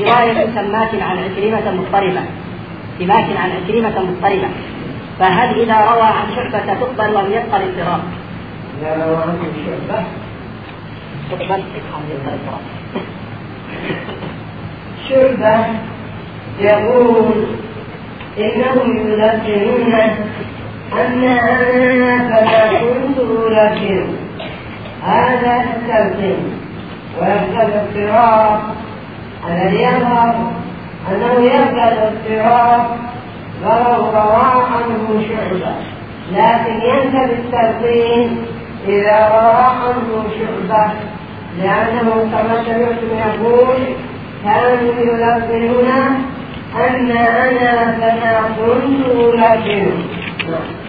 رواية سماك عن عكرمة مضطربة، سماك عن عكرمة مضطربة، فهل إذا روى عن شعبة تقبل أم يبقى الاضطراب؟ إذا روى عن شعبة تقبل أم يبقى الاضطراب؟ شعبة يقول إنهم يلقنون أن أنا فما كنت ألقن، هذا التلقين، ويبقى الاضطراب الذي يظهر أنه يبقى الاضطراب ولو روى عنه شعبة، لكن ينتهي التلقين إذا روى عنه شعبة، لأنه كما سمعتم يقول كانوا يلقنون أن أنا فما كنت ألقن.